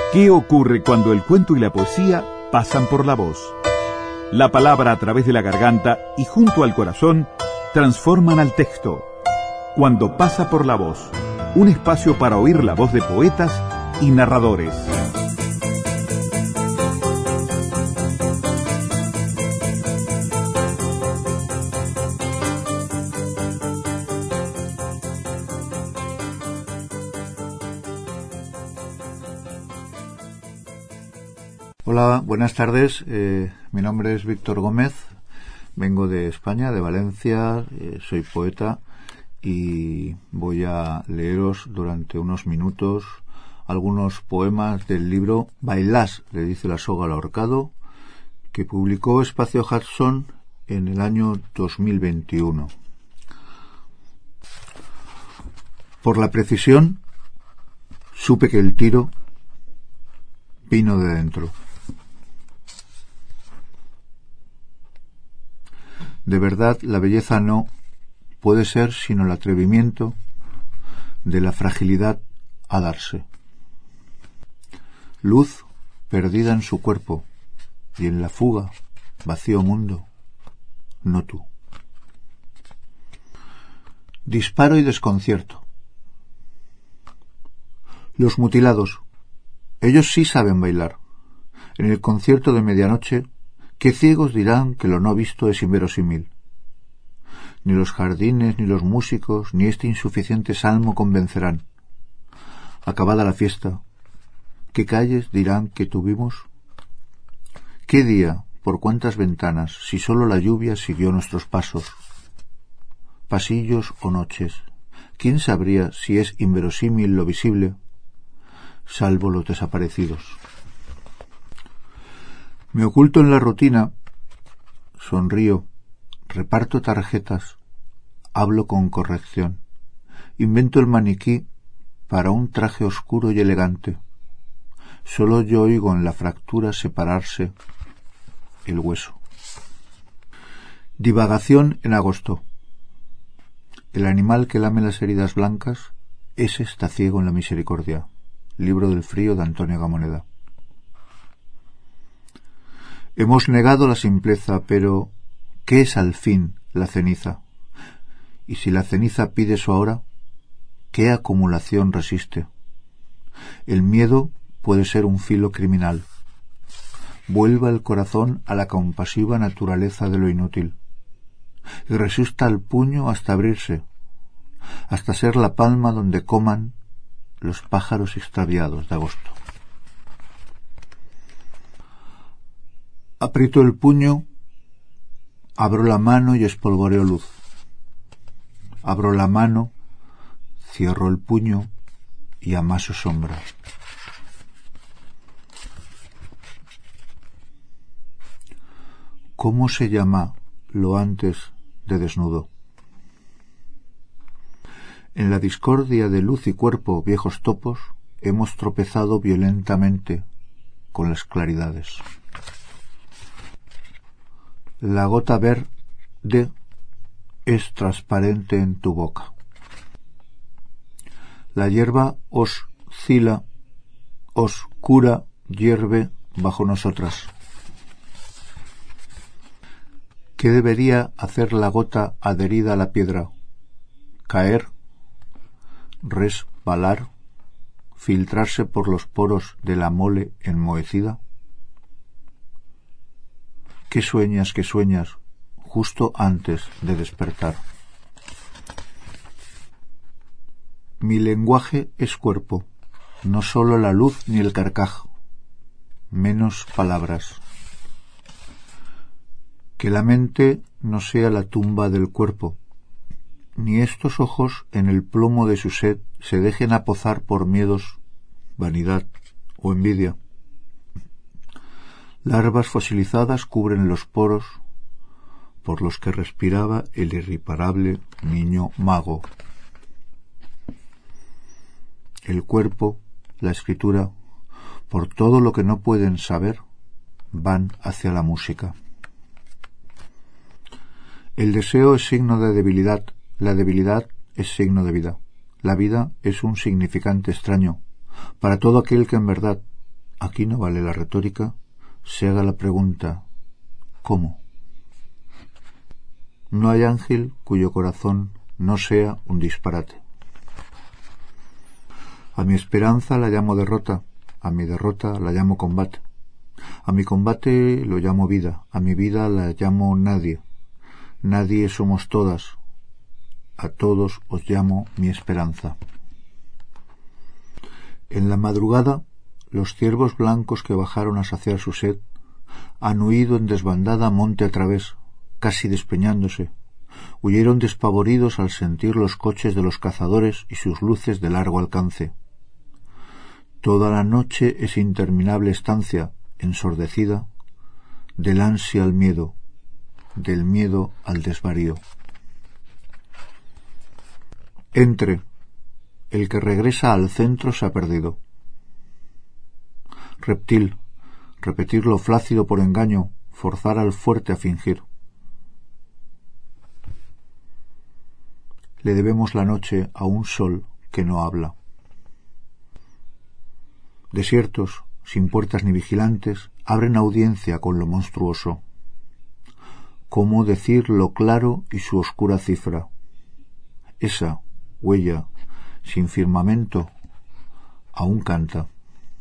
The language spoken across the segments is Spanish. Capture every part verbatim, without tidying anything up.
¿Qué ocurre cuando el cuento y la poesía pasan por la voz? La palabra a través de la garganta y junto al corazón transforman al texto. Cuando pasa por la voz, un espacio para oír la voz de poetas y narradores. Hola, buenas tardes. Eh, mi nombre es Víctor Gómez. Vengo de España, de Valencia. Eh, soy poeta y voy a leeros durante unos minutos algunos poemas del libro Bailás, le dice la soga al ahorcado, que publicó Espacio Hudson en el año dos mil veintiuno. Por la precisión, supe que el tiro vino de dentro. De verdad, la belleza no puede ser sino el atrevimiento de la fragilidad a darse. Luz perdida en su cuerpo y en la fuga, vacío mundo, no tú. Disparo y desconcierto. Los mutilados, ellos sí saben bailar. En el concierto de medianoche, ¿qué ciegos dirán que lo no visto es inverosímil? Ni los jardines, ni los músicos, ni este insuficiente salmo convencerán. Acabada la fiesta, ¿qué calles dirán que tuvimos? ¿Qué día, por cuántas ventanas, si sólo la lluvia siguió nuestros pasos? Pasillos o noches, ¿quién sabría si es inverosímil lo visible, salvo los desaparecidos? Me oculto en la rutina, sonrío, reparto tarjetas, hablo con corrección, invento el maniquí para un traje oscuro y elegante. Solo yo oigo en la fractura separarse el hueso. Divagación en agosto. El animal que lame las heridas blancas, ese está ciego en la misericordia. Libro del frío de Antonio Gamoneda. Hemos negado la simpleza, pero ¿qué es al fin la ceniza? Y si la ceniza pide su hora, ¿qué acumulación resiste? El miedo puede ser un filo criminal. Vuelva el corazón a la compasiva naturaleza de lo inútil, y resista al puño hasta abrirse, hasta ser la palma donde coman los pájaros extraviados de agosto. Aprieto el puño, abro la mano y espolvoreo luz. Abro la mano, cierro el puño y amaso sombra. ¿Cómo se llama lo antes de desnudo? En la discordia de luz y cuerpo, viejos topos, hemos tropezado violentamente con las claridades. La gota verde es transparente en tu boca. La hierba oscila, oscura, hierve bajo nosotras. ¿Qué debería hacer la gota adherida a la piedra? Caer, resbalar, filtrarse por los poros de la mole enmohecida. ¿Qué sueñas, qué sueñas, justo antes de despertar? Mi lenguaje es cuerpo, no sólo la luz ni el carcaj, menos palabras. Que la mente no sea la tumba del cuerpo, ni estos ojos en el plomo de su sed se dejen apozar por miedos, vanidad o envidia. Larvas fosilizadas cubren los poros por los que respiraba el irreparable niño mago. El cuerpo, la escritura, por todo lo que no pueden saber, van hacia la música. El deseo es signo de debilidad, la debilidad es signo de vida. La vida es un significante extraño para todo aquel que en verdad aquí no vale la retórica, se haga la pregunta ¿cómo? No hay ángel cuyo corazón no sea un disparate. A mi esperanza la llamo derrota, a mi derrota la llamo combate, a mi combate lo llamo vida, a mi vida la llamo nadie. Nadie somos todas, a todos os llamo mi esperanza. En la madrugada, los ciervos blancos que bajaron a saciar su sed han huido en desbandada monte a través, casi despeñándose. Huyeron despavoridos al sentir los coches de los cazadores y sus luces de largo alcance. Toda la noche es interminable estancia, ensordecida, del ansia al miedo, del miedo al desvarío. Entre, el que regresa al centro se ha perdido. Reptil, repetir lo flácido por engaño, forzar al fuerte a fingir. Le debemos la noche a un sol que no habla. Desiertos, sin puertas ni vigilantes, abren audiencia con lo monstruoso. ¿Cómo decir lo claro y su oscura cifra? Esa huella, sin firmamento, aún canta.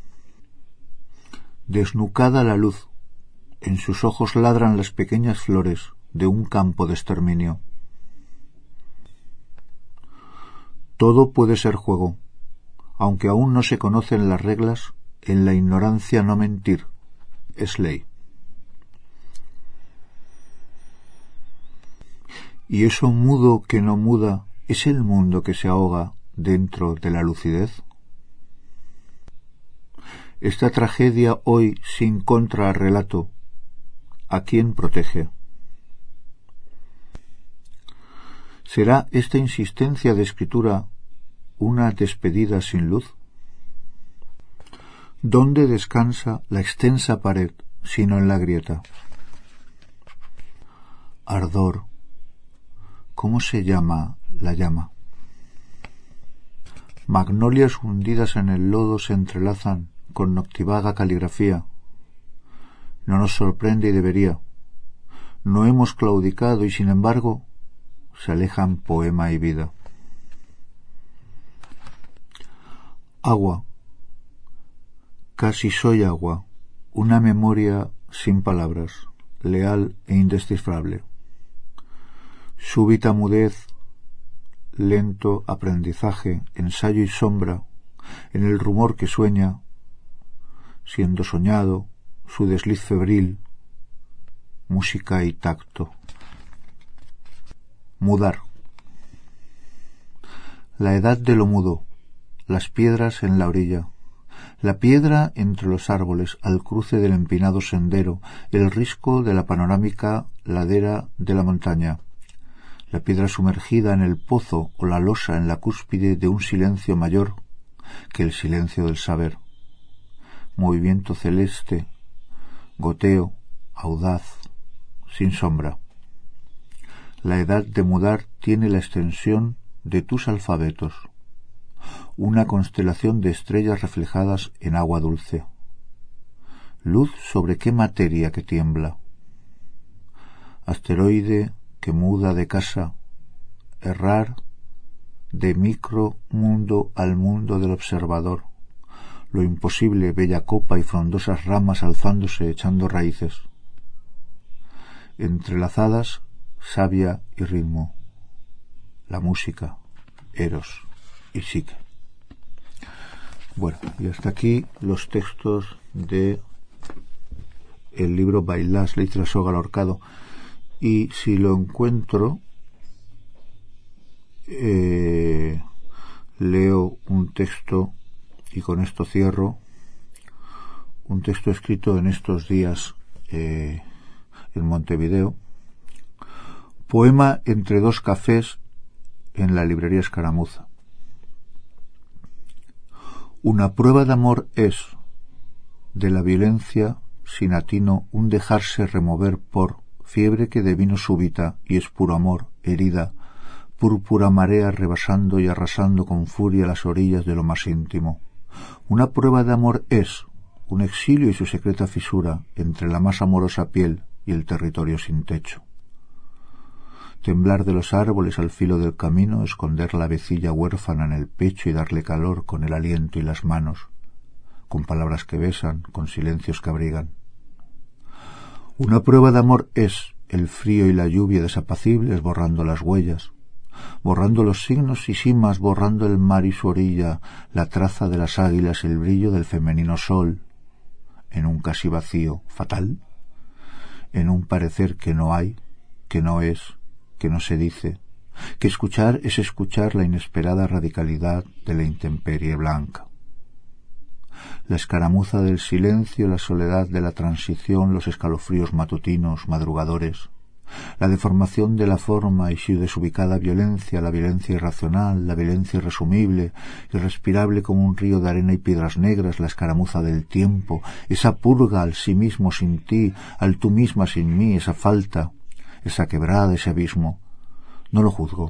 Desnucada la luz, en sus ojos ladran las pequeñas flores de un campo de exterminio. Todo puede ser juego, aunque aún no se conocen las reglas, en la ignorancia no mentir es ley. Y eso mudo que no muda es el mundo que se ahoga dentro de la lucidez. Esta tragedia hoy sin contrarrelato, ¿a quién protege? ¿Será esta insistencia de escritura una despedida sin luz? ¿Dónde descansa la extensa pared, sino en la grieta? Ardor. ¿Cómo se llama la llama? Magnolias hundidas en el lodo se entrelazan con noctivaga caligrafía. No nos sorprende y debería. No hemos claudicado y sin embargo se alejan poema y vida. Agua. Casi soy agua, una memoria sin palabras, leal e indescifrable. Súbita mudez, lento aprendizaje, ensayo y sombra, en el rumor que sueña, siendo soñado, su desliz febril, música y tacto. Mudar. La edad de lo mudo, las piedras en la orilla, la piedra entre los árboles al cruce del empinado sendero, el risco de la panorámica ladera de la montaña, la piedra sumergida en el pozo o la losa en la cúspide de un silencio mayor que el silencio del saber. Movimiento celeste, goteo, audaz, sin sombra. La edad de mudar tiene la extensión de tus alfabetos, una constelación de estrellas reflejadas en agua dulce. Luz sobre qué materia que tiembla. Asteroide que muda de casa, errar de micro mundo al mundo del observador. Lo imposible, bella copa y frondosas ramas alzándose echando raíces. Entrelazadas, savia y ritmo. La música, eros y psique. Bueno, y hasta aquí los textos de el libro Bailás, Leitra Soga al ahorcado. Y si lo encuentro, eh, leo un texto, y con esto cierro, un texto escrito en estos días eh, en Montevideo. Poema entre dos cafés en la librería Escaramuza. Una prueba de amor es, de la violencia sin atino, un dejarse remover por fiebre que de vino súbita y es puro amor, herida, púrpura marea rebasando y arrasando con furia las orillas de lo más íntimo. Una prueba de amor es, un exilio y su secreta fisura entre la más amorosa piel y el territorio sin techo. Temblar de los árboles al filo del camino, esconder la avecilla huérfana en el pecho y darle calor con el aliento y las manos, con palabras que besan, con silencios que abrigan. Una prueba de amor es el frío y la lluvia desapacibles borrando las huellas, borrando los signos y cimas, borrando el mar y su orilla, la traza de las águilas, el brillo del femenino sol, en un casi vacío fatal, en un parecer que no hay, que no es, que no se dice, que escuchar es escuchar la inesperada radicalidad de la intemperie blanca. La escaramuza del silencio, la soledad de la transición, los escalofríos matutinos, madrugadores, la deformación de la forma y su desubicada violencia, la violencia irracional, la violencia irresumible, irrespirable como un río de arena y piedras negras, la escaramuza del tiempo, esa purga al sí mismo sin ti, al tú misma sin mí, esa falta, esa quebrada, ese abismo. No lo juzgo.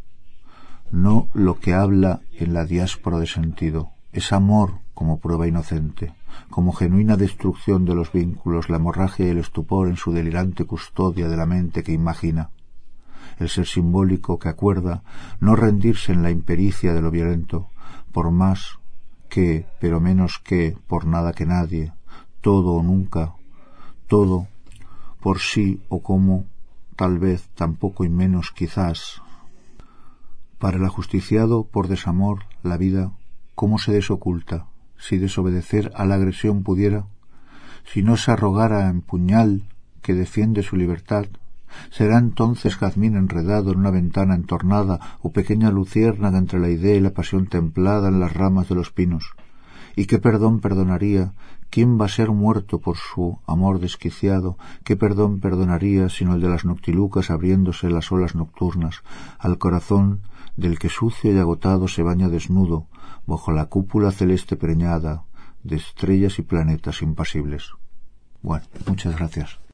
No lo que habla en la diáspora de sentido. Es amor como prueba inocente, como genuina destrucción de los vínculos, la hemorragia y el estupor en su delirante custodia de la mente que imagina. El ser simbólico que acuerda no rendirse en la impericia de lo violento, por más que, pero menos que, por nada que nadie, todo o nunca, todo, por sí o como, tal vez, tampoco y menos quizás. Para el ajusticiado por desamor, la vida, ¿cómo se desoculta? Si desobedecer a la agresión pudiera, si no se arrogara en puñal que defiende su libertad, será entonces jazmín enredado en una ventana entornada o pequeña luciérnaga entre la idea y la pasión templada en las ramas de los pinos. ¿Y qué perdón perdonaría? ¿Quién va a ser muerto por su amor desquiciado? ¿Qué perdón perdonaría sino el de las noctilucas abriéndose las olas nocturnas al corazón del que sucio y agotado se baña desnudo bajo la cúpula celeste preñada de estrellas y planetas impasibles? Bueno, muchas gracias.